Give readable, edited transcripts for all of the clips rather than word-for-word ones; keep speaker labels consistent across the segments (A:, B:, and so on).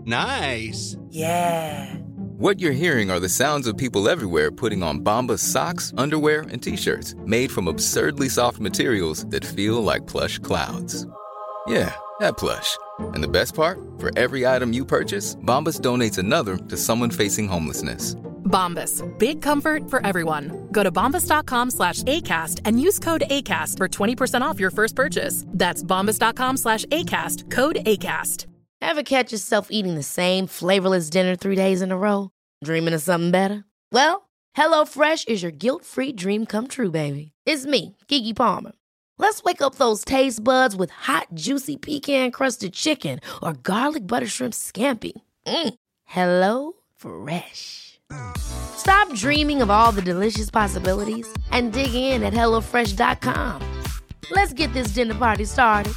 A: Nice.
B: Yeah.
C: What you're hearing are the sounds of people everywhere putting on Bombas socks, underwear, and T-shirts made from absurdly soft materials that feel like plush clouds. Yeah, that plush. And the best part? For every item you purchase, Bombas donates another to someone facing homelessness.
D: Bombas. Big comfort for everyone. Go to bombas.com/ACAST and use code ACAST for 20% off your first purchase. That's bombas.com/ACAST. Code ACAST.
B: Ever catch yourself eating the same flavorless dinner 3 days in a row? Dreaming of something better? Well, HelloFresh is your guilt-free dream come true, baby. It's me, Keke Palmer. Let's wake up those taste buds with hot, juicy pecan-crusted chicken or garlic butter shrimp scampi. Hello Fresh. Stop dreaming of all the delicious possibilities and dig in at HelloFresh.com. Let's get this dinner party started.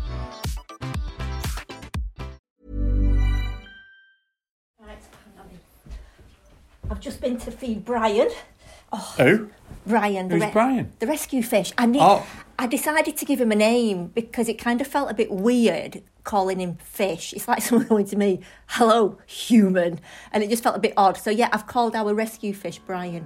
E: I've just been to feed Brian.
F: Who?
E: Brian.
F: Who's Brian?
E: The rescue fish. I decided to give him a name because it kind of felt a bit weird calling him fish. It's like someone going to me, hello, human. And it just felt a bit odd. So yeah, I've called our rescue fish Brian.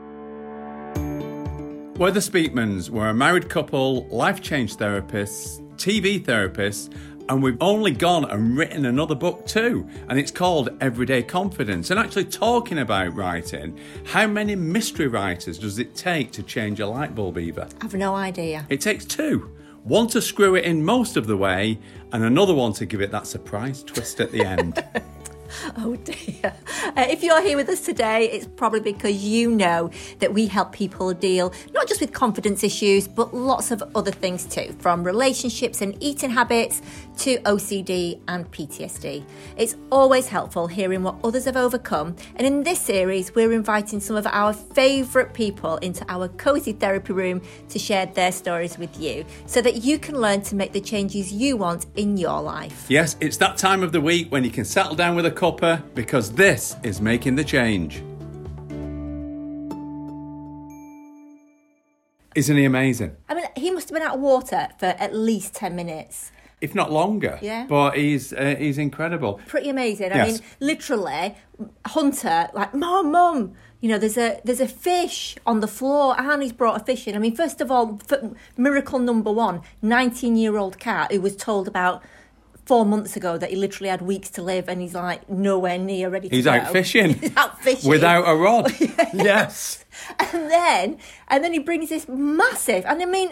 F: We're the Speakmans. We're a married couple, life change therapists, TV therapists, and we've only gone and written another book too, and it's called Everyday Confidence. And actually talking about writing, how many mystery writers does it take to change a light bulb, Eva?
E: I've no idea.
F: It takes two. One to screw it in most of the way, and another one to give it that surprise twist at the end.
E: Oh dear. If you're here with us today, it's probably because you know that we help people deal not just with confidence issues, but lots of other things too, from relationships and eating habits to OCD and PTSD. It's always helpful hearing what others have overcome, and in this series we're inviting some of our favourite people into our cosy therapy room to share their stories with you, so that you can learn to make the changes you want in your life.
F: Yes, it's that time of the week when you can settle down with a cuppa, because this is Making the Change. Isn't he amazing?
E: I mean, he must have been out of water for at least 10 minutes.
F: If not longer.
E: Yeah.
F: But he's incredible.
E: Pretty amazing.
F: Yes.
E: I mean, literally, Hunter, like, Mum, you know, there's a fish on the floor. Arnie's brought a fish in. I mean, first of all, miracle number one, 19-year-old cat who was told about 4 months ago that he literally had weeks to live, and he's like nowhere near ready to go.
F: He's out fishing.
E: He's out fishing.
F: Without a rod. Yes.
E: And then he brings this massive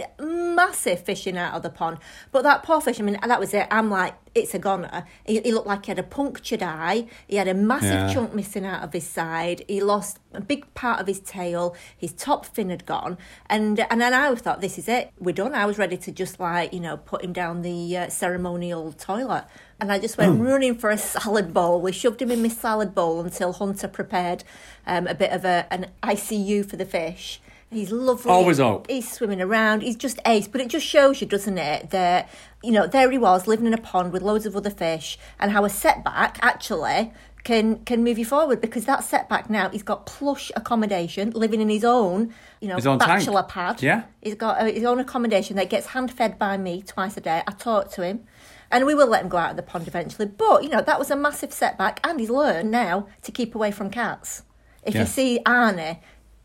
E: fishing out of the pond. But that poor fish, I mean, that was it. I'm like, it's a goner. He looked like he had a punctured eye. He had a massive chunk missing out of his side. He lost a big part of his tail. His top fin had gone. And then I thought, this is it. We're done. I was ready to just put him down the ceremonial toilet. And I just went running for a salad bowl. We shoved him in my salad bowl until Hunter prepared a bit of an ICU for the fish. He's lovely.
F: Always hope.
E: He's swimming around. He's just ace. But it just shows you, doesn't it, that, there he was living in a pond with loads of other fish, and how a setback actually can move you forward, because that setback now, he's got plush accommodation, living in his own,
F: his own
E: bachelor
F: tank.
E: pad.
F: Yeah.
E: He's got his own accommodation that gets hand-fed by me twice a day. I talk to him. And we will let him go out of the pond eventually. But, that was a massive setback. And he's learned now to keep away from cats. If you see Arnie,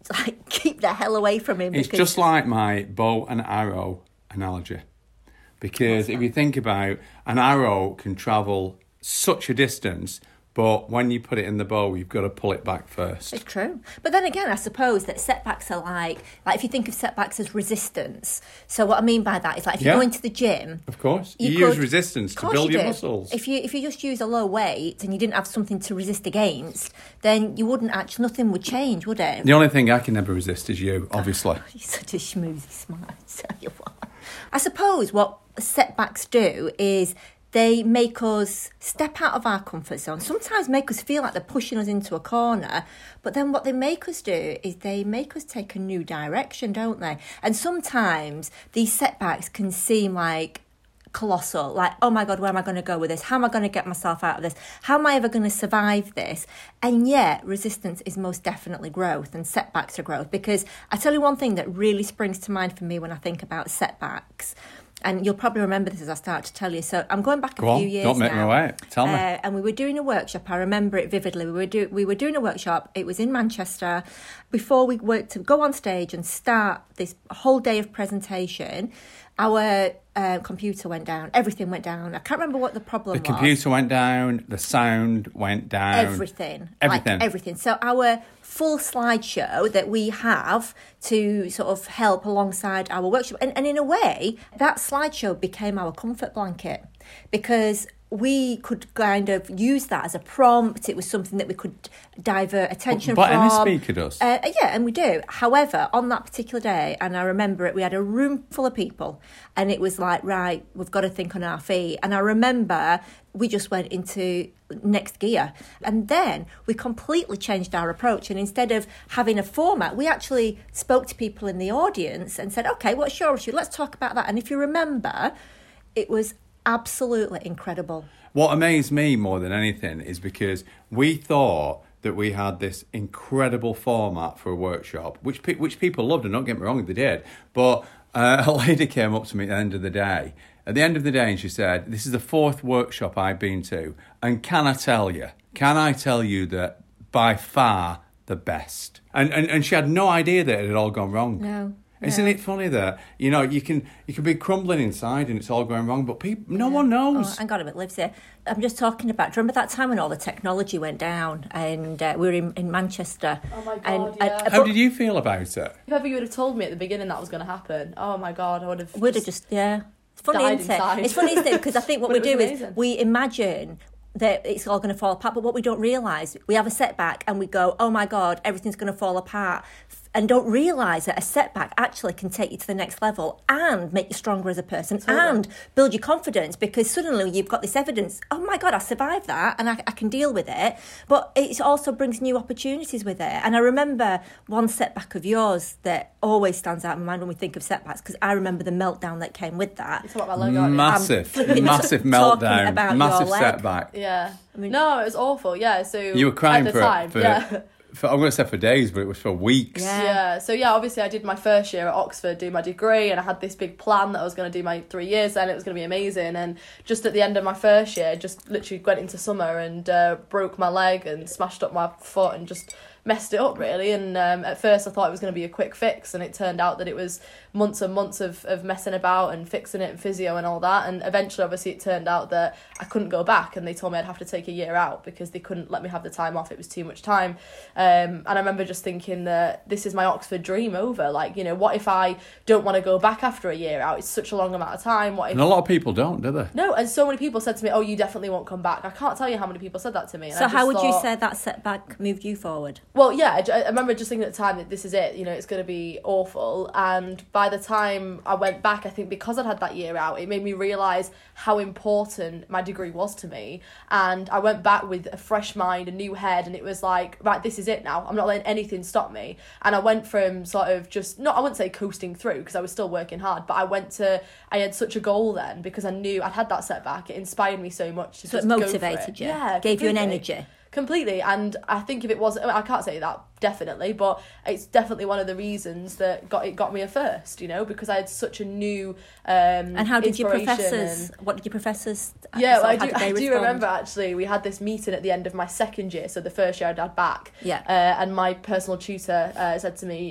E: keep the hell away from him.
F: It's just like my bow and arrow analogy. Because if you think about, an arrow can travel such a distance, but when you put it in the bow, you've got to pull it back first.
E: It's true. But then again, I suppose that setbacks are like if you think of setbacks as resistance. So what I mean by that is, like, if you go into the gym...
F: Of course. You use resistance to build your muscles.
E: If you just use a low weight and you didn't have something to resist against, then you wouldn't actually... Nothing would change, would it?
F: The only thing I can never resist is you, obviously.
E: You're such a schmoozy smile, I tell you what. I suppose what setbacks do is... they make us step out of our comfort zone, sometimes make us feel like they're pushing us into a corner, but then what they make us do is they make us take a new direction, don't they? And sometimes these setbacks can seem like colossal, like, oh my God, where am I going to go with this? How am I going to get myself out of this? How am I ever going to survive this? And yet, resistance is most definitely growth, and setbacks are growth. Because I tell you one thing that really springs to mind for me when I think about setbacks And you'll probably remember this as I start to tell you. So I'm going back
F: Go
E: a few
F: on,
E: years
F: don't make
E: now.
F: me wait. Tell me.
E: And we were doing a workshop. I remember it vividly. We were doing a workshop. It was in Manchester. Before we were to go on stage and start this whole day of presentation, our computer went down. Everything went down. I can't remember what the problem was.
F: The computer went down. The sound went down.
E: Everything. Like everything. So our full slideshow that we have to sort of help alongside our workshop. And in a way, that slideshow became our comfort blanket because we could kind of use that as a prompt. It was something that we could divert attention
F: but
E: from.
F: any speaker does.
E: Yeah, and we do. However, on that particular day, and I remember it, we had a room full of people and it was like, right, we've got to think on our feet. And I remember we just went into next gear. And then we completely changed our approach. And instead of having a format, we actually spoke to people in the audience and said, okay, what's your issue? Let's talk about that. And if you remember, it was absolutely incredible.
F: What amazed me more than anything is because we thought that we had this incredible format for a workshop, which people loved, and don't get me wrong, they did. But a lady came up to me at the end of the day, and she said, this is the 4th workshop I've been to, and can I tell you that by far the best? And she had no idea that it had all gone wrong.
E: No.
F: Isn't it funny that, you know, you can be crumbling inside and it's all going wrong, but no one knows.
E: Oh, hang on a minute, lives here. I'm just talking about, do you remember that time when all the technology went down and we were in Manchester?
A: Oh my God, yeah.
F: How did you feel about it?
A: If ever you would have told me at the beginning that was going to happen, oh my God, I would have
E: yeah. It's funny,
A: died
E: isn't it?
A: inside.
E: It's funny, isn't it? Because I think what
A: But
E: we
A: it
E: do
A: was
E: is
A: amazing.
E: we imagine that it's all going to fall apart, but what we don't realise, we have a setback and we go, oh my God, everything's going to fall apart. And don't realise that a setback actually can take you to the next level and make you stronger as a person and build your confidence, because suddenly you've got this evidence, oh my God, I survived that and I can deal with it. But it also brings new opportunities with it. And I remember one setback of yours that always stands out in my mind when we think of setbacks, because I remember the meltdown that came with that.
A: It's about my leg, aren't you?
F: Massive
E: talking
F: meltdown,
E: about
F: massive
E: your leg.
F: setback.
A: Yeah. No, it was awful. Yeah. So
F: You were crying
A: at the time,
F: I'm going to say for days, but it was for weeks.
A: Yeah. So yeah, obviously I did my first year at Oxford, do my degree, and I had this big plan that I was going to do my 3 years then. It was going to be amazing. And just at the end of my first year, just literally went into summer and broke my leg and smashed up my foot and just messed it up really. And at first I thought it was going to be a quick fix, and it turned out that it was months and months of messing about and fixing it and physio and all that. And eventually obviously it turned out that I couldn't go back, and they told me I'd have to take a year out because they couldn't let me have the time off. It was too much time. And I remember just thinking that this is my Oxford dream over. Like, you know, what if I don't want to go back after a year out? It's such a long amount of time. What if...
F: And a lot of people don't, do they?
A: No, and so many people said to me, oh, you definitely won't come back. I can't tell you how many people said that to me. And
E: So how would you say that setback moved you forward?
A: Well, yeah, I remember just thinking at the time that this is it, you know, it's going to be awful. And by the time I went back, I think because I'd had that year out, it made me realise how important my degree was to me. And I went back with a fresh mind, a new head, and it was like, right, this is it now. I'm not letting anything stop me. And I went from sort of just, I wouldn't say coasting through because I was still working hard, but I had such a goal then because I knew I'd had that setback. It inspired me so much to
E: So
A: just
E: it
A: go for
E: motivated you,
A: Yeah,
E: gave you an
A: completely.
E: energy.
A: Completely. And I think if it wasn't, I can't say that definitely, but it's definitely one of the reasons that got me a first, you know, because I had such a new
E: And how did your
A: inspiration
E: professors, what did your professors
A: Yeah,
E: sort of,
A: well,
E: how
A: I
E: did they
A: do
E: respond?
A: remember actually we had this meeting at the end of my second year, so the first year I'd had back.
E: Yeah.
A: And my personal tutor said to me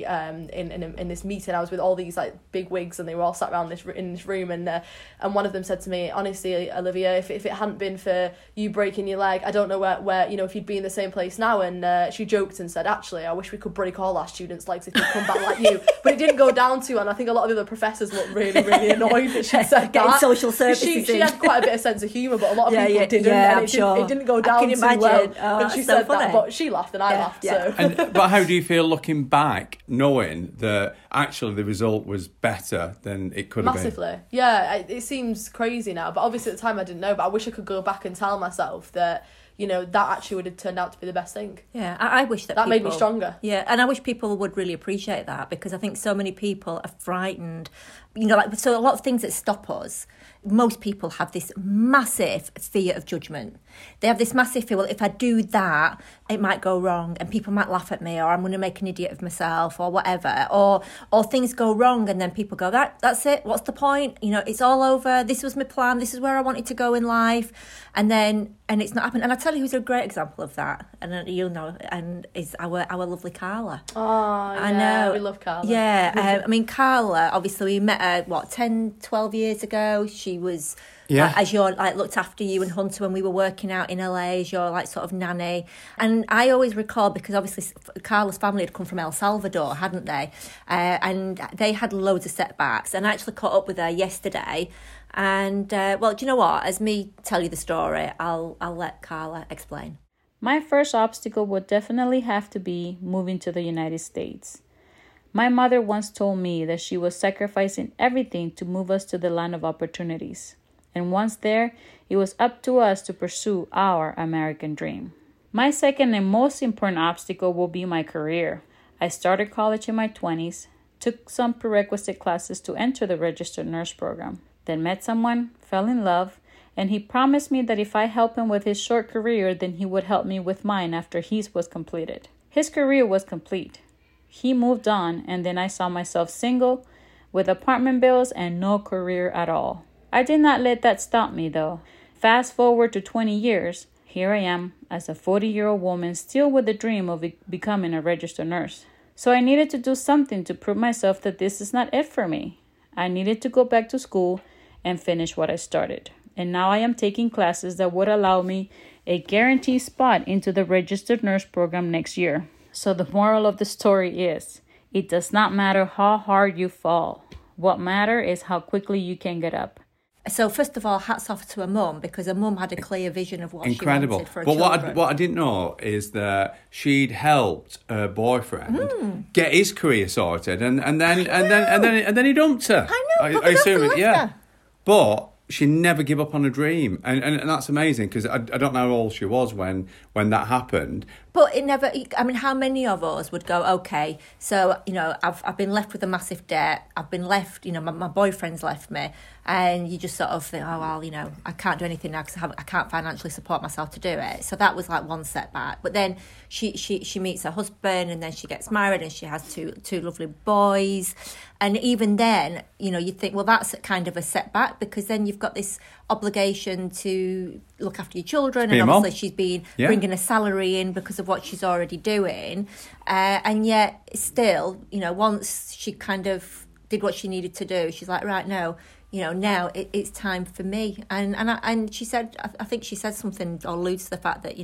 A: in this meeting, I was with all these like big wigs and they were all sat around in this room, and one of them said to me, honestly, Olivia, if it hadn't been for you breaking your leg, I don't know where you know, if you'd be in the same place now. And she joked and said, actually, I wish we could break all our students' legs if they come back like you. But it didn't go down to, and I think a lot of the other professors looked really, really annoyed that she said
E: Getting
A: that.
E: social services
A: She had quite a bit of sense of humour, but a lot of people didn't.
E: Yeah,
A: And
E: I'm
A: it didn't go down
E: I can
A: too
E: imagine.
A: well
E: Oh,
A: when she
E: that's so
A: said
E: funny.
A: that. But she laughed and I laughed.
E: Yeah.
A: So.
F: But how do you feel looking back, knowing that actually the result was better than it could have been?
A: Massively. Yeah, it seems crazy now, but obviously at the time I didn't know, but I wish I could go back and tell myself that, you know, that actually would have turned out to be the best thing.
E: Yeah, I wish that
A: made me
E: people-
A: stronger.
E: Yeah, and I wish people would really appreciate that, because I think so many people are frightened So a lot of things that stop us, most people have this massive fear of judgment. They have this massive fear, well, if I do that, it might go wrong and people might laugh at me, or I'm going to make an idiot of myself, or whatever, or things go wrong and then people go, that's it, what's the point? It's all over, this was my plan, this is where I wanted to go in life, and it's not happened. And I tell you who's a great example of that, and you'll know, and is our lovely Carla.
A: Oh, yeah,
E: I know.
A: We love Carla.
E: Yeah, Carla, obviously we met her, 10, 12 years ago. She was, as your, looked after you and Hunter when we were working out in LA as your, sort of nanny. And I always recall, because obviously Carla's family had come from El Salvador, hadn't they? And they had loads of setbacks. And I actually caught up with her yesterday. And, do you know what? As me tell you the story, I'll let Carla explain.
G: My first obstacle would definitely have to be moving to the United States. My mother once told me that she was sacrificing everything to move us to the land of opportunities. And once there, it was up to us to pursue our American dream. My second and most important obstacle will be my career. I started college in my 20s, took some prerequisite classes to enter the registered nurse program, then met someone, fell in love, and he promised me that if I help him with his short career, then he would help me with mine after his was completed. His career was complete. He moved on, and then I saw myself single, with apartment bills and no career at all. I did not let that stop me, though. Fast forward to 20 years, here I am as a 40-year-old woman still with the dream of becoming a registered nurse. So I needed to do something to prove myself that this is not it for me. I needed to go back to school and finish what I started. And now I am taking classes that would allow me a guaranteed spot into the registered nurse program next year. So the moral of the story is, it does not matter how hard you fall. What matters is how quickly you can get up.
E: So first of all, hats off to her mum, because her mum had a clear vision of what
F: Incredible.
E: she wanted for her
F: children.
E: But
F: what I didn't know is that she'd helped her boyfriend get his career sorted, and then he dumped her.
E: I know. I assume it.
F: Yeah, but she never gave up on a dream, and that's amazing, because I don't know how old she was when that happened.
E: But it never. I mean, how many of us would go, okay, so I've been left with a massive debt. I've been left. My boyfriend's left me, and you just sort of think, oh well, I can't do anything now because I can't financially support myself to do it. So that was like one setback. But then she meets her husband, and then she gets married, and she has two lovely boys. And even then, you think, well, that's kind of a setback, because then you've got this obligation to look after your children, and obviously she's been bringing a salary in because of what she's already doing, and yet still, once she kind of did what she needed to do, she's like, right, no, now it's time for me. And she said, I think she said something or alludes to the fact that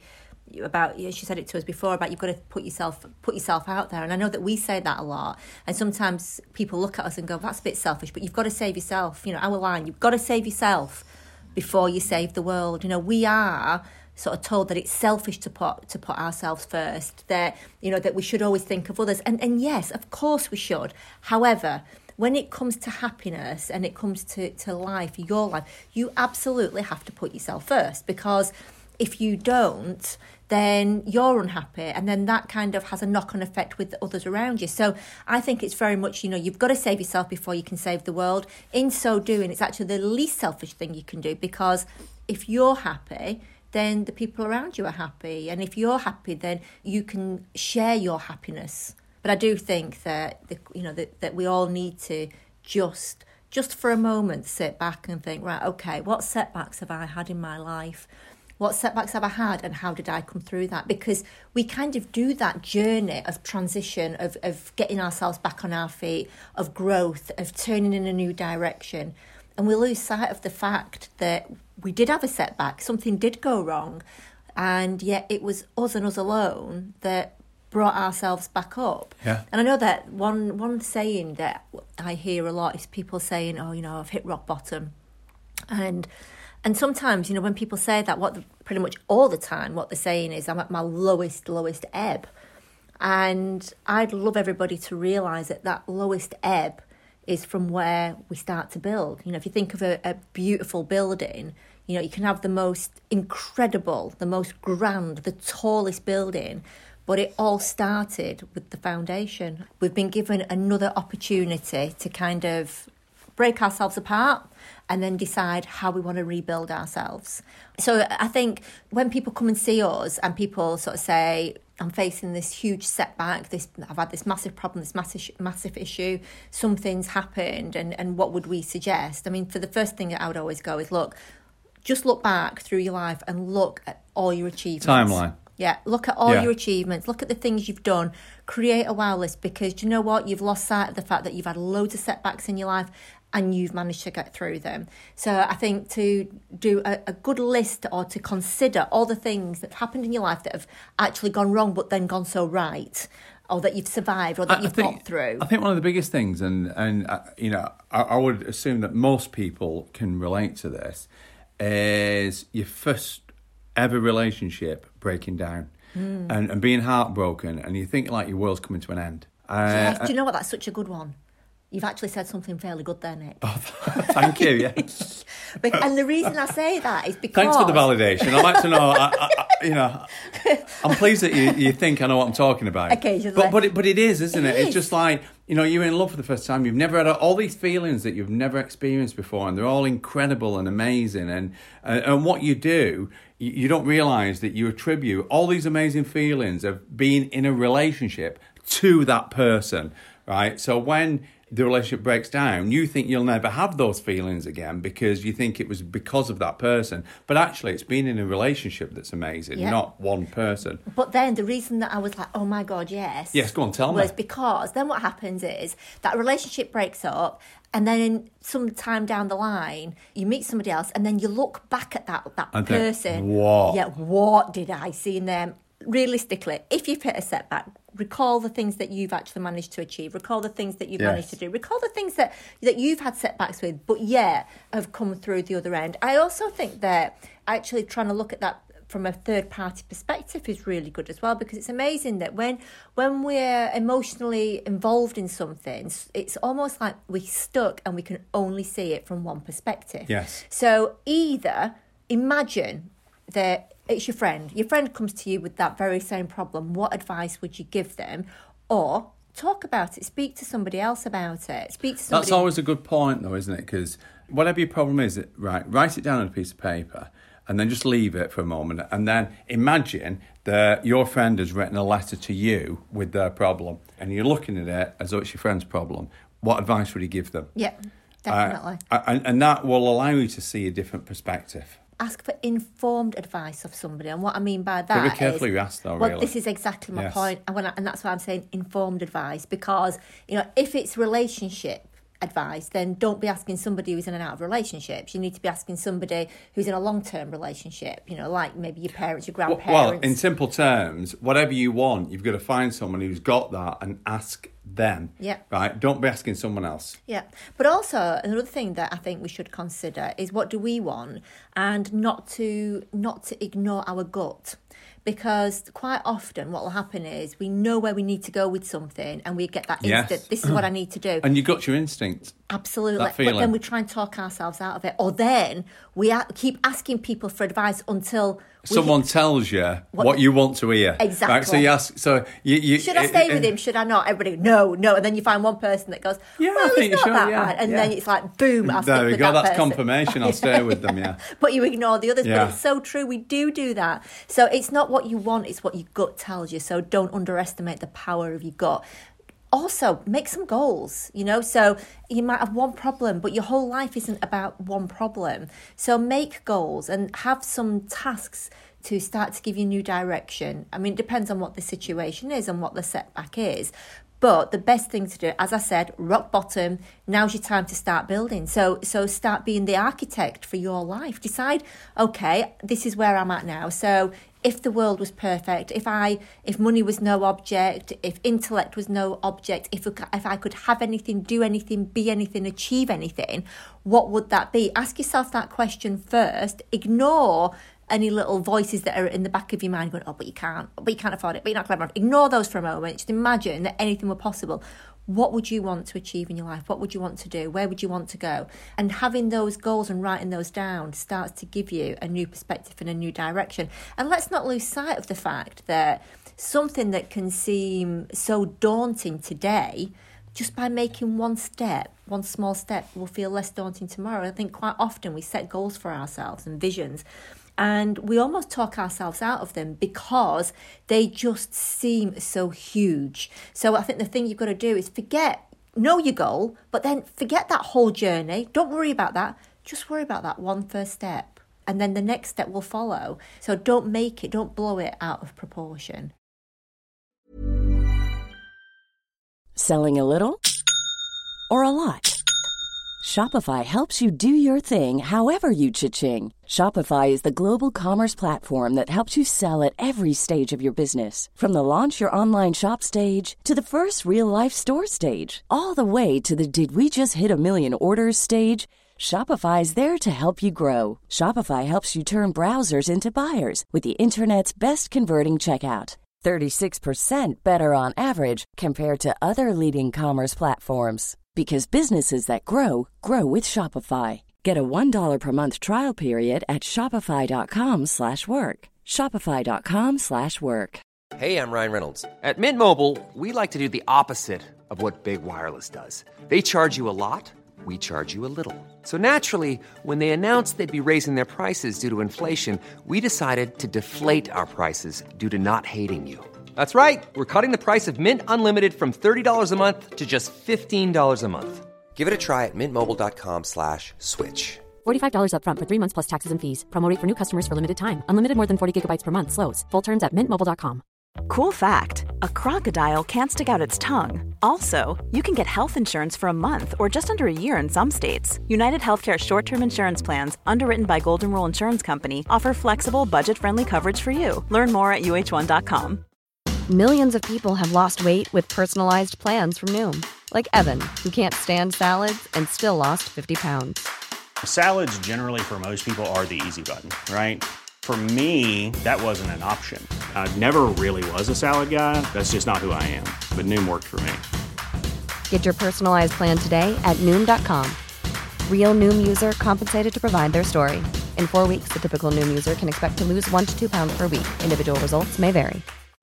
E: she said it to us before about you've got to put yourself out there. And I know that we say that a lot, and sometimes people look at us and go, that's a bit selfish, but you've got to save yourself. Our line, you've got to save yourself before you save the world. We are sort of told that it's selfish to put ourselves first, that that we should always think of others, and yes, of course we should. However, when it comes to happiness and it comes to life, your life, you absolutely have to put yourself first, because if you don't, then you're unhappy, and then that kind of has a knock-on effect with the others around you. So I think it's very much, you've got to save yourself before you can save the world. In so doing, it's actually the least selfish thing you can do, because if you're happy, then the people around you are happy, and if you're happy, then you can share your happiness. But I do think that that we all need to just for a moment sit back and think, right, okay, what setbacks have I had in my life? What setbacks have I had, and how did I come through that? Because we kind of do that journey of transition, of getting ourselves back on our feet, of growth, of turning in a new direction. And we lose sight of the fact that we did have a setback, something did go wrong, and yet it was us and us alone that brought ourselves back up.
F: Yeah.
E: And I know that one saying that I hear a lot is people saying, oh, I've hit rock bottom. And sometimes, when people say that, pretty much all the time, what they're saying is, I'm at my lowest ebb. And I'd love everybody to realise that lowest ebb is from where we start to build. If you think of a beautiful building, you can have the most incredible, the most grand, the tallest building, but it all started with the foundation. We've been given another opportunity to kind of break ourselves apart, and then decide how we want to rebuild ourselves. So I think when people come and see us and people sort of say, I'm facing this huge setback, I've had this massive problem, this massive issue, something's happened, and what would we suggest? I mean, for the first thing that I would always go is, just look back through your life and look at all your achievements.
F: Timeline.
E: Yeah, look at all your achievements, look at the things you've done, create a wow list, because do you know what? You've lost sight of the fact that you've had loads of setbacks in your life and you've managed to get through them. So I think to do a good list, or to consider all the things that have happened in your life that have actually gone wrong but then gone so right, or that you've survived, or that you've got through.
F: I think one of the biggest things, and I would assume that most people can relate to this, is your first ever relationship breaking down and being heartbroken, and you think like your world's coming to an end.
E: Yes, do you know what? That's such a good one. You've actually said something fairly good there, Nick.
F: Oh, thank you, yeah.
E: And the reason I say that is because...
F: Thanks for the validation. I'd like to know, I'm pleased that you think I know what I'm talking about.
E: Occasionally.
F: But it is, isn't it? It's just like, you're in love for the first time. You've never had all these feelings that you've never experienced before, and they're all incredible and amazing. And what you do, you don't realise that you attribute all these amazing feelings of being in a relationship to that person, right? So when the relationship breaks down, you think you'll never have those feelings again because you think it was because of that person. But actually, it's been in a relationship that's amazing, not one person.
E: But then the reason that I was like, oh my God, yes.
F: Yes, go on, tell me.
E: Was because then what happens is that relationship breaks up, and then some time down the line, you meet somebody else, and then you look back at that
F: and
E: person.
F: Think, what?
E: Yeah, what did I see in them? Realistically, if you've hit a setback, recall the things that you've actually managed to achieve. Recall the things that you've managed to do. Recall the things that you've had setbacks with, but have come through the other end. I also think that actually trying to look at that from a third-party perspective is really good as well, because it's amazing that when we're emotionally involved in something, it's almost like we're stuck and we can only see it from one perspective.
F: Yes.
E: So either imagine that it's your friend comes to you with that very same problem. What advice would you give them? Or talk about it, speak to somebody else about it. That's
F: always a good point though, isn't it? Because whatever your problem is, write it down on a piece of paper and then just leave it for a moment, and then imagine that your friend has written a letter to you with their problem, and you're looking at it as though it's your friend's problem. What advice would you give them?
E: Yeah, definitely.
F: And that will allow you to see a different perspective.
E: Ask for informed advice of somebody, and what I mean by that
F: Very carefully you ask though, really.
E: Well, this is exactly my point, and that's why I'm saying informed advice, because if it's relationship advice, then don't be asking somebody who's in and out of relationships. You need to be asking somebody who's in a long-term relationship, like maybe your parents, your grandparents.
F: Well, in simple terms, whatever you want, you've got to find someone who's got that and ask them.
E: Yeah.
F: Right? Don't be asking someone else.
E: Yeah. But also, another thing that I think we should consider is what do we want, and not to ignore our gut. Because quite often what will happen is we know where we need to go with something, and we get that instant, this is what I need to do.
F: And you got your instinct.
E: Absolutely.
F: That feeling.
E: But then we try and talk ourselves out of it. Or then we keep asking people for advice until...
F: Someone tells you what you want to hear.
E: Exactly.
F: Right? So you ask... you
E: should I stay with him? Should I not? Everybody, no. And then you find one person that goes,
F: yeah,
E: well,
F: I think
E: it's
F: you
E: not
F: should,
E: that bad. And then it's like, boom, I'll stick with that person.
F: There we go, that's confirmation. I'll stay with them, yeah.
E: But you ignore the others. But it's so true. We do that. So it's not what you want, it's what your gut tells you. So don't underestimate the power of your gut. Also, make some goals, so you might have one problem, but your whole life isn't about one problem. So make goals and have some tasks to start to give you new direction. I mean, it depends on what the situation is and what the setback is. But the best thing to do, as I said, rock bottom, now's your time to start building. So start being the architect for your life. Decide, okay, this is where I'm at now. So if the world was perfect, if money was no object, if intellect was no object, if I could have anything, do anything, be anything, achieve anything, what would that be? Ask yourself that question first. Ignore any little voices that are in the back of your mind going, oh, but you can't afford it, but you're not clever enough. Ignore those for a moment. Just imagine that anything were possible. What would you want to achieve in your life? What would you want to do? Where would you want to go? And having those goals and writing those down starts to give you a new perspective and a new direction. And let's not lose sight of the fact that something that can seem so daunting today just by making one small step, will feel less daunting tomorrow. I think quite often we set goals for ourselves and visions, and we almost talk ourselves out of them because they just seem so huge. So I think the thing you've got to do is know your goal, but then forget that whole journey. Don't worry about that. Just worry about that one first step, and then the next step will follow. So don't blow it out of proportion.
H: Selling a little or a lot? Shopify helps you do your thing however you cha-ching. Shopify is the global commerce platform that helps you sell at every stage of your business. From the launch your online shop stage to the first real-life store stage, all the way to the did we just hit a million orders stage. Shopify is there to help you grow. Shopify helps you turn browsers into buyers with the internet's best converting checkout. 36% better on average compared to other leading commerce platforms. Because businesses that grow with Shopify. Get a $1 per month trial period at shopify.com/work. Shopify.com/work.
I: Hey, I'm Ryan Reynolds. At Mint Mobile, we like to do the opposite of what Big Wireless does. They charge you a lot, we charge you a little. So naturally, when they announced they'd be raising their prices due to inflation, we decided to deflate our prices due to not hating you. That's right. We're cutting the price of Mint Unlimited from $30 a month to just $15 a month. Give it a try at mintmobile.com/switch.
J: $45 up front for 3 months plus taxes and fees. Promo rate for new customers for limited time. Unlimited more than 40 gigabytes per month. Slows full terms at mintmobile.com.
K: Cool fact, a crocodile can't stick out its tongue. Also, you can get health insurance for a month or just under a year in some states. United Healthcare short-term insurance plans, underwritten by Golden Rule Insurance Company, offer flexible, budget-friendly coverage for you. Learn more at uh1.com.
J: Millions of people have lost weight with personalized plans from Noom. Like Evan, who can't stand salads and still lost 50 pounds.
L: Salads generally for most people are the easy button, right? For me, that wasn't an option. I never really was a salad guy. That's just not who I am. But Noom worked for me.
J: Get your personalized plan today at Noom.com. Real Noom user compensated to provide their story. In 4 weeks, the typical Noom user can expect to lose 1 to 2 pounds per week. Individual results may vary.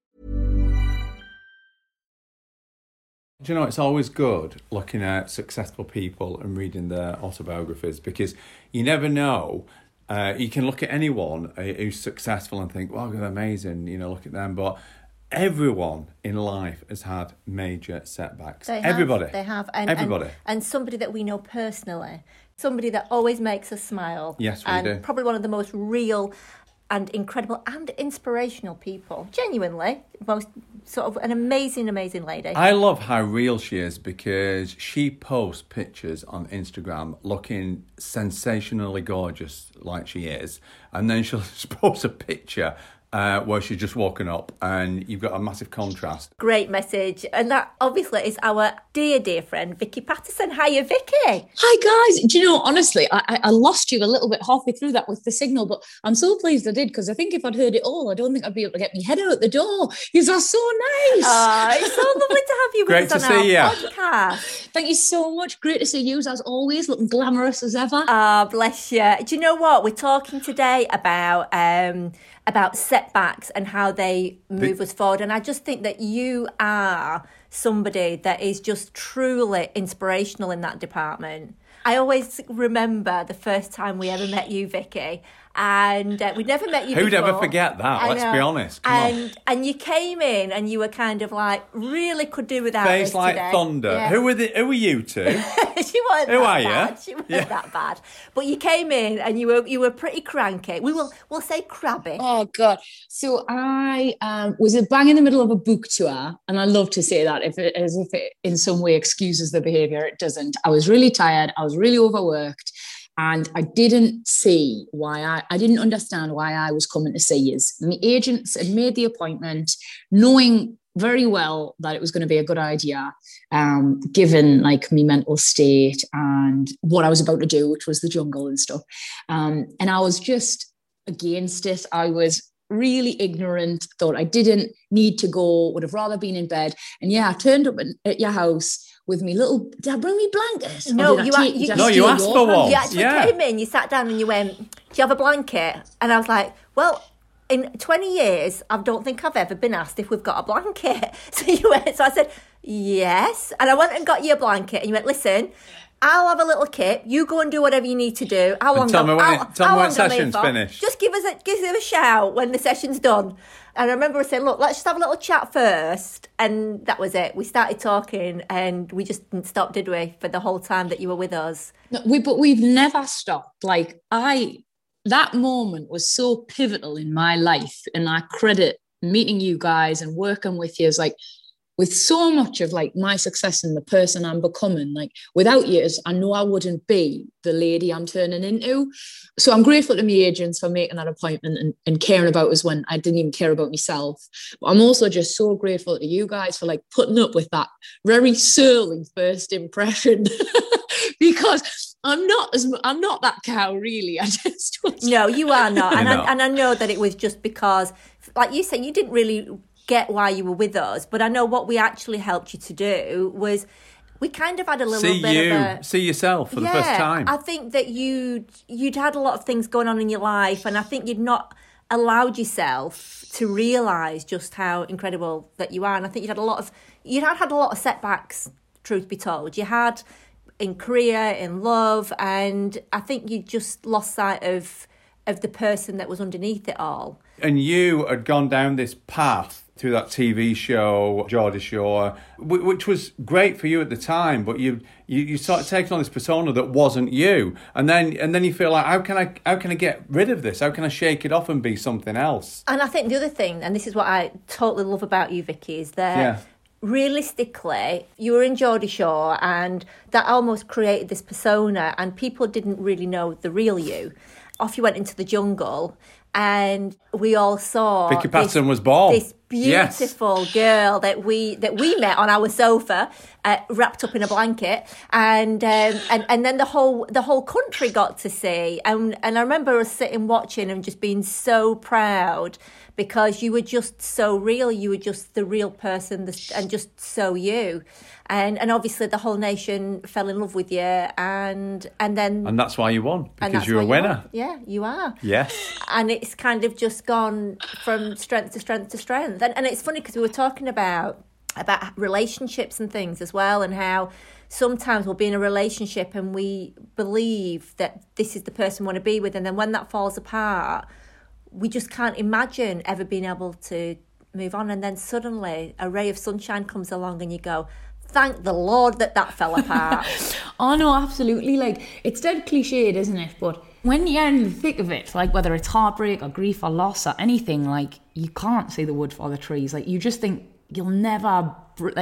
F: Do you know, it's always good looking at successful people and reading their autobiographies, because you never know. You can look at anyone who's successful and think, wow, they're amazing, look at them. But everyone in life has had major setbacks. Everybody.
E: They have.
F: Everybody.
E: And somebody that we know personally. Somebody that always makes us smile.
F: Yes, we do.
E: Probably one of the most real and incredible and inspirational people. Genuinely. Most sort of an amazing, amazing lady.
F: I love how real she is, because she posts pictures on Instagram looking sensationally gorgeous like she is, and then she'll post a picture where she's just walking up, and you've got a massive contrast.
E: Great message. And that obviously is our dear friend, Vicky Patterson. Hiya, Vicky.
M: Hi, guys. Do you know, honestly, I lost you a little bit halfway through that with the signal, but I'm so pleased I did, because I think if I'd heard it all, I don't think I'd be able to get my head out the door. You are so nice.
E: It's so lovely to have you with us on our podcast.
M: Thank you so much. Great to see you, as always, looking glamorous as ever.
E: Bless you. Do you know what? We're talking today about setbacks and how they move us forward. And I just think that you are somebody that is just truly inspirational in that department. I always remember the first time we ever met you, Vicky, and we'd never met you before.
F: Who'd ever forget that? Let's be honest. Come on.
E: And you came in and you were kind of like, really could do without
F: Face
E: this
F: like
E: today.
F: thunder.
E: Yeah.
F: Who are you two?
E: She wasn't
F: Who
E: that
F: are
E: bad.
F: you?
E: She wasn't that bad. But you came in and you were pretty cranky. We'll say crabby.
M: Oh, God. So I was bang in the middle of a book tour, and I love to say that as if it in some way excuses the behaviour. It doesn't. I was really tired. I was really overworked. And I didn't see why I didn't understand why I was coming to see you. My agents had made the appointment knowing very well that it was going to be a good idea, given like my mental state and what I was about to do, which was the jungle and stuff. And I was just against it. I was really ignorant, thought I didn't need to go, would have rather been in bed. And yeah, I turned up at your house with me little, did I bring me blanket?
E: No, you
F: asked for one.
E: You actually came in, you sat down and you went, do you have a blanket? And I was like, well, in 20 years, I don't think I've ever been asked if we've got a blanket. So I said, Yes. And I went and got you a blanket and you went, listen, I'll have a little kip. You go and do whatever you need to do. How long?
F: Tell me when session's finished.
E: Just give us a shout when the session's done. And I remember saying, look, let's just have a little chat first. And that was it. We started talking and we just didn't stop, did we, for the whole time that you were with us?
M: No, but we've never stopped. Like, that moment was so pivotal in my life. And I credit meeting you guys and working with you as like, with so much of like my success and the person I'm becoming. Like, without you, I know I wouldn't be the lady I'm turning into. So I'm grateful to my agents for making that appointment and caring about us when I didn't even care about myself. But I'm also just so grateful to you guys for like putting up with that very surly first impression because I'm not that cow, really. I just
E: no, you are not. And I know that it was just because, like you said, you didn't really get why you were with us, but I know what we actually helped you to do was we kind of had a little
F: see yourself for the first time.
E: I think that you'd had a lot of things going on in your life, and I think you'd not allowed yourself to realise just how incredible that you are. And I think you'd had had a lot of setbacks, truth be told. You had in career, in love, and I think you just lost sight of the person that was underneath it all.
F: And you had gone down this path through that TV show, Geordie Shore, which was great for you at the time, but you started taking on this persona that wasn't you, and then you feel like, how can I get rid of this? How can I shake it off and be something else?
E: And I think the other thing, and this is what I totally love about you, Vicky, is that realistically, you were in Geordie Shore, and that almost created this persona, and people didn't really know the real you. Off you went into the jungle, and we all saw
F: Vicky Pattison was born.
E: This beautiful girl that we met on our sofa, wrapped up in a blanket, and then the whole country got to see. And I remember us sitting watching and just being so proud because you were just so real. You were just the real person, and just so you. And obviously the whole nation fell in love with you, and
F: that's why you won, because you're a winner.
E: Yeah, you are.
F: Yes.
E: And it's kind of just gone from strength to strength to strength. And it's funny because we were talking about relationships and things as well, and how sometimes we'll be in a relationship and we believe that this is the person we want to be with, and then when that falls apart, we just can't imagine ever being able to move on. And then suddenly a ray of sunshine comes along and you go, thank the Lord that fell apart.
G: Oh no, absolutely. Like, it's dead cliched, isn't it? But when you're in the thick of it, like whether it's heartbreak or grief or loss or anything, like you can't see the wood for the trees. Like you just think there'll never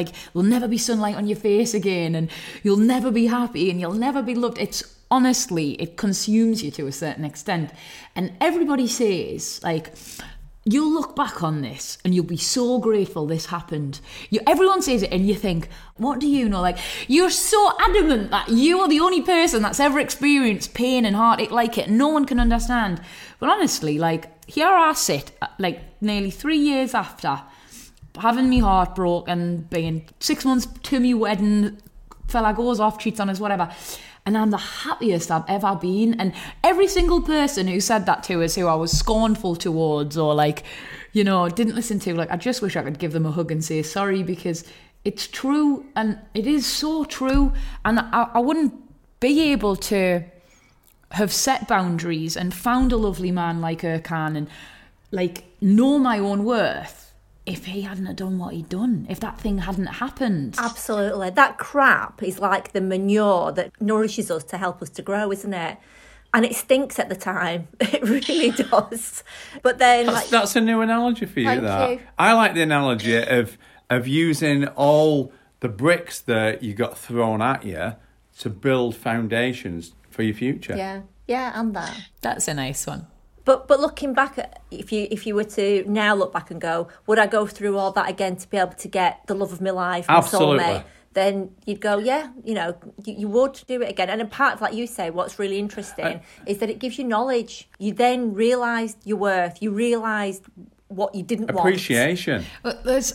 G: be sunlight on your face again, and you'll never be happy, and you'll never be loved. It's honestly, it consumes you to a certain extent. And everybody says, like, you'll look back on this and you'll be so grateful this happened. Everyone says it and you think, what do you know? Like, you're so adamant that you are the only person that's ever experienced pain and heartache like it. No one can understand. But honestly, like, here I sit, like, nearly 3 years after having me heart broken, being 6 months to me wedding, fella goes off, cheats on us, whatever. And I'm the happiest I've ever been. And every single person who said that to us, who I was scornful towards or like, you know, didn't listen to, like, I just wish I could give them a hug and say sorry, because it's true, and it is so true. And I wouldn't be able to have set boundaries and found a lovely man like Ercan and like know my own worth if he hadn't have done what he'd done, if that thing hadn't happened.
E: Absolutely. That crap is like the manure that nourishes us to help us to grow, isn't it? And it stinks at the time. It really does. But then...
F: That's a new analogy for you,
E: Thank
F: that.
E: you.
F: I like the analogy of using all the bricks that you got thrown at you to build foundations for your future.
E: Yeah, and that.
G: That's a nice one.
E: But looking back, if you were to now look back and go, would I go through all that again to be able to get the love of my life, my soulmate? Then you'd go, yeah, you know, you would do it again. And in part, like you say, what's really interesting is that it gives you knowledge. You then realised your worth. You realised what you didn't
F: Appreciation.
E: want.
G: There's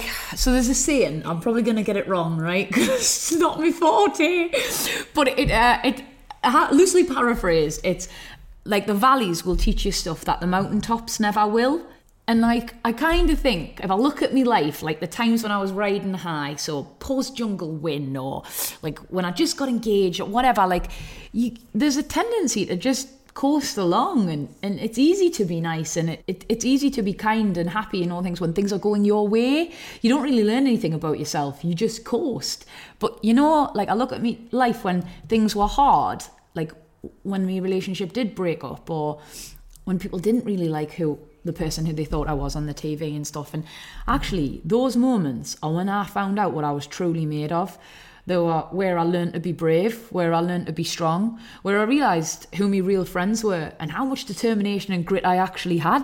G: a saying, I'm probably going to get it wrong, right? Because it's not my forte. But it loosely paraphrased, it's like the valleys will teach you stuff that the mountaintops never will.
M: And like, I kind of think, if I look at my life, like the times when I was riding high, so post-Jungle Win, or like when I just got engaged or whatever, like there's a tendency to just coast along, and it's easy to be nice, and it's easy to be kind and happy and all things when things are going your way. You don't really learn anything about yourself. You just coast. But you know, like I look at me life when things were hard, like when my relationship did break up, or when people didn't really like the person who they thought I was on the TV and stuff. And actually, those moments are when I found out what I was truly made of. They were where I learned to be brave, where I learned to be strong, where I realised who my real friends were and how much determination and grit I actually had.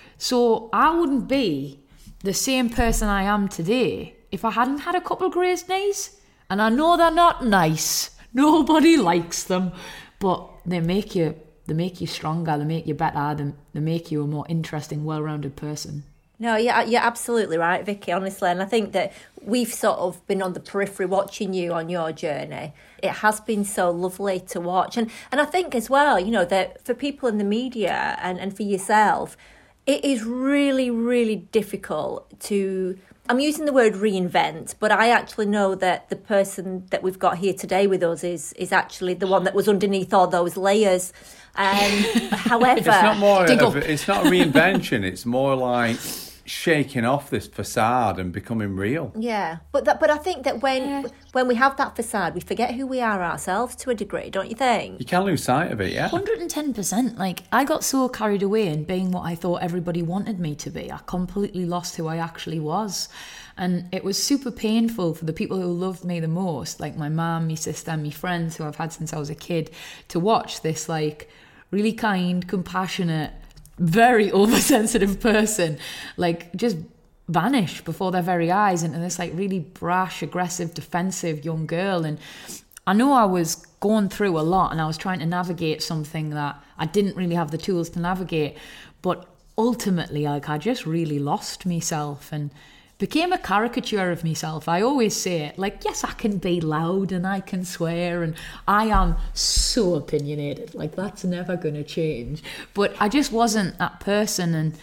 M: So I wouldn't be the same person I am today if I hadn't had a couple of grazed knees. And I know they're not nice. Nobody likes them. But they make you stronger, they make you better, they make you a more interesting, well-rounded person.
E: No, you're absolutely right, Vicky, honestly. And I think that we've sort of been on the periphery watching you on your journey. It has been so lovely to watch. And I think as well, you know, that for people in the media and for yourself, it is really, really difficult to... I'm using the word reinvent, but I actually know that the person that we've got here today with us is actually the one that was underneath all those layers. However...
F: It's not a reinvention, it's more like shaking off this facade and becoming real.
E: Yeah, but I think that when we have that facade, we forget who we are ourselves to a degree, don't you think?
F: You can't lose sight of it, yeah.
M: 110%. Like, I got so carried away in being what I thought everybody wanted me to be. I completely lost who I actually was. And it was super painful for the people who loved me the most, like my mum, my sister, and my friends who I've had since I was a kid, to watch this, like, really kind, compassionate, very oversensitive person, like, just vanish before their very eyes into this, like, really brash, aggressive, defensive young girl. And I know I was going through a lot, and I was trying to navigate something that I didn't really have the tools to navigate. But ultimately, like, I just really lost myself and became a caricature of myself. I always say it, like, yes, I can be loud and I can swear and I am so opinionated, like, that's never going to change. But I just wasn't that person, and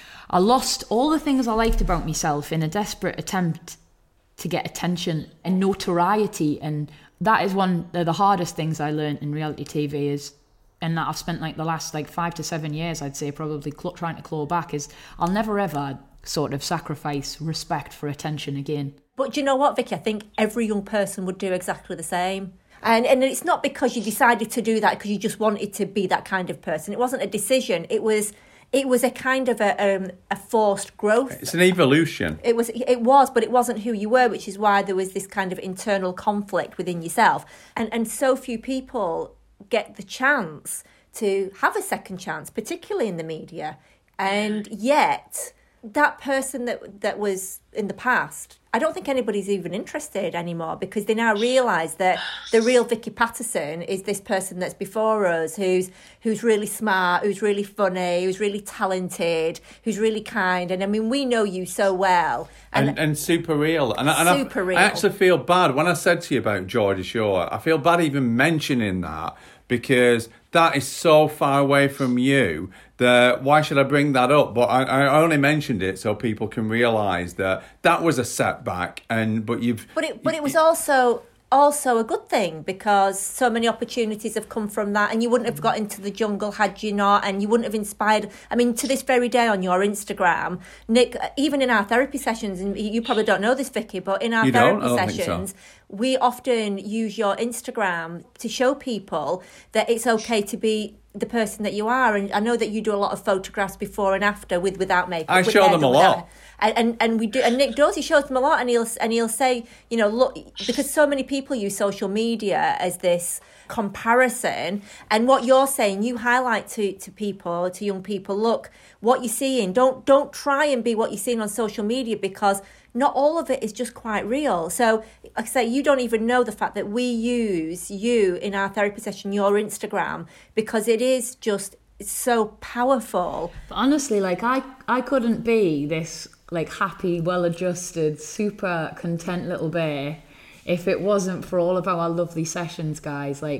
M: I lost all the things I liked about myself in a desperate attempt to get attention and notoriety. And that is one of the hardest things I learned in reality TV, is, and that I've spent like the last 5 to 7 years, I'd say, probably trying to claw back, is I'll never ever sort of sacrifice respect for attention again.
E: But do you know what, Vicky? I think every young person would do exactly the same. And it's not because you decided to do that because you just wanted to be that kind of person. It wasn't a decision. It was a kind of a forced growth.
F: It's an evolution.
E: It was, but it wasn't who you were, which is why there was this kind of internal conflict within yourself. And so few people get the chance to have a second chance, particularly in the media. And yet, that person that was in the past, I don't think anybody's even interested anymore, because they now realise that the real Vicky Patterson is this person that's before us, who's really smart, who's really funny, who's really talented, who's really kind. And I mean, we know you so well.
F: And super real. And
E: super real.
F: I actually feel bad when I said to you about Geordie Shore. I feel bad even mentioning that, because that is so far away from you that why should I bring that up? But I only mentioned it so people can realise that was a setback. But
E: it was also a good thing, because so many opportunities have come from that, and you wouldn't have got into the jungle had you not, and you wouldn't have inspired. I mean, to this very day on your Instagram, Nick, even in our therapy sessions, and you probably don't know this, Vicky, but in our therapy sessions, we often use your Instagram to show people that it's okay to be the person that you are. And I know that you do a lot of photographs before and after without makeup.
F: I show them a lot.
E: And we do, and Nick does. He shows them a lot, and he'll say, you know, look, because so many people use social media as this comparison, and what you're saying, you highlight to people, to young people, look, what you're seeing, don't try and be what you're seeing on social media, because not all of it is just quite real. So, like I say, you don't even know the fact that we use you in our therapy session, your Instagram, because it is just so powerful.
M: But honestly, like, I couldn't be this, like, happy, well-adjusted, super content little bear if it wasn't for all of our lovely sessions, guys. Like,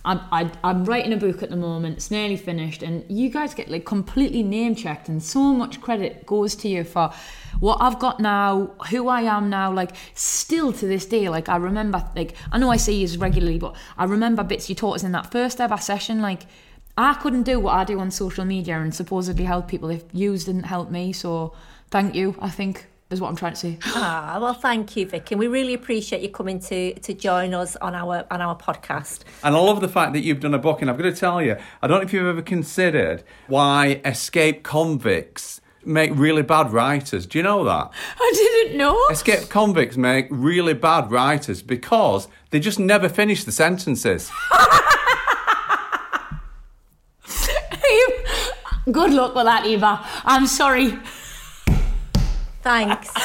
M: I'm writing a book at the moment. It's nearly finished, and you guys get like completely name checked, and so much credit goes to you for what I've got now, who I am now. Like still to this day, like I remember, like I know I see you regularly, but I remember bits you taught us in that first ever session. Like I couldn't do what I do on social media and supposedly help people if yous didn't help me. So thank you, I think, is what I'm trying to say.
E: Well, thank you, Vicky. We really appreciate you coming to join us on our podcast.
F: And I love the fact that you've done a book, and I've got to tell you, I don't know if you've ever considered why escaped convicts make really bad writers. Do you know that?
M: I didn't know.
F: Escaped convicts make really bad writers because they just never finish the sentences.
M: Good luck with that, Eva. I'm sorry.
E: Thanks.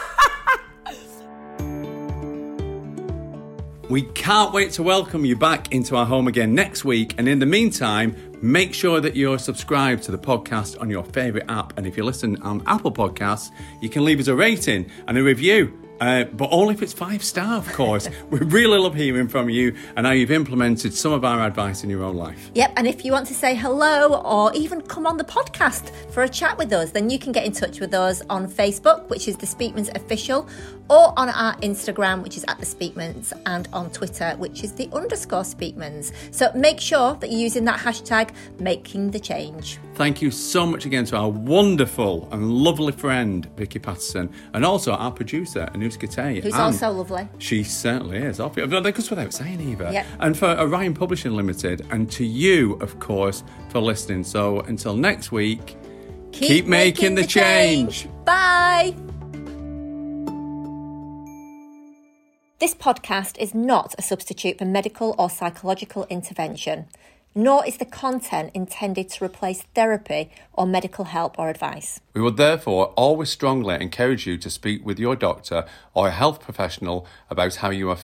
F: We can't wait to welcome you back into our home again next week. And in the meantime, make sure that you're subscribed to the podcast on your favourite app. And if you listen on Apple Podcasts, you can leave us a rating and a review. But only if it's 5-star, of course. We really love hearing from you and how you've implemented some of our advice in your own life.
E: Yep, and if you want to say hello or even come on the podcast for a chat with us, then you can get in touch with us on Facebook, which is The Speakmans Official, or on our Instagram, which is @The Speakmans, and on Twitter, which is _Speakmans. So make sure that you're using that hashtag, Making the Change.
F: Thank you so much again to our wonderful and lovely friend, Vicky Patterson, and also our producer, Anuska Tay.
E: Who's also lovely.
F: She certainly is. That goes without saying, Eva.
E: Yep.
F: And for Orion Publishing Limited, and to you, of course, for listening. So until next week, keep making the change.
E: Bye. This podcast is not a substitute for medical or psychological intervention, nor is the content intended to replace therapy or medical help or advice.
F: We would therefore always strongly encourage you to speak with your doctor or a health professional about how you are.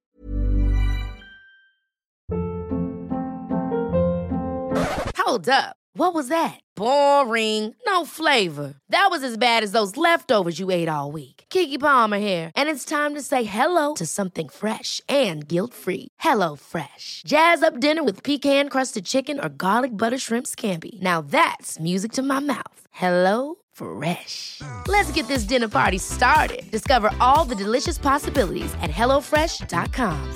B: Hold up. What was that? Boring. No flavor. That was as bad as those leftovers you ate all week. Keke Palmer here, and it's time to say hello to something fresh and guilt-free. Hello Fresh. Jazz up dinner with pecan-crusted chicken or garlic butter shrimp scampi. Now that's music to my mouth. Hello Fresh. Let's get this dinner party started. Discover all the delicious possibilities at HelloFresh.com.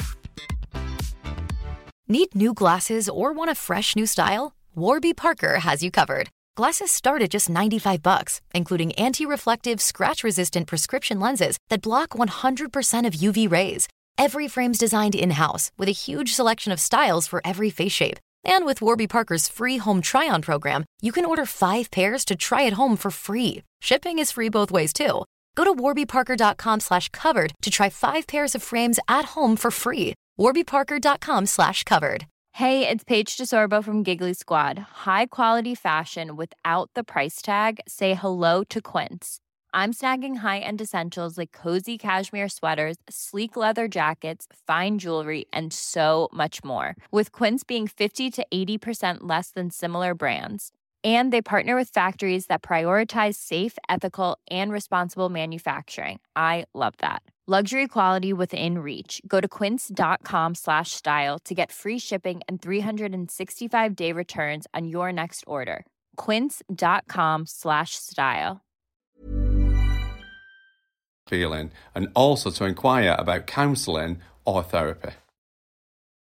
N: Need new glasses or want a fresh new style? Warby Parker has you covered. Glasses start at just $95, including anti-reflective, scratch-resistant prescription lenses that block 100% of UV rays. Every frame's designed in-house with a huge selection of styles for every face shape. And with Warby Parker's free home try-on program, you can order 5 pairs to try at home for free. Shipping is free both ways, too. Go to warbyparker.com/covered to try 5 pairs of frames at home for free. warbyparker.com/covered.
O: Hey, it's Paige DeSorbo from Giggly Squad. High quality fashion without the price tag. Say hello to Quince. I'm snagging high-end essentials like cozy cashmere sweaters, sleek leather jackets, fine jewelry, and so much more. With Quince being 50 to 80% less than similar brands. And they partner with factories that prioritize safe, ethical, and responsible manufacturing. I love that. Luxury quality within reach. Go to quince.com/style to get free shipping and 365-day returns on your next order. Quince.com/style.
F: Feeling, and also to inquire about counselling or therapy.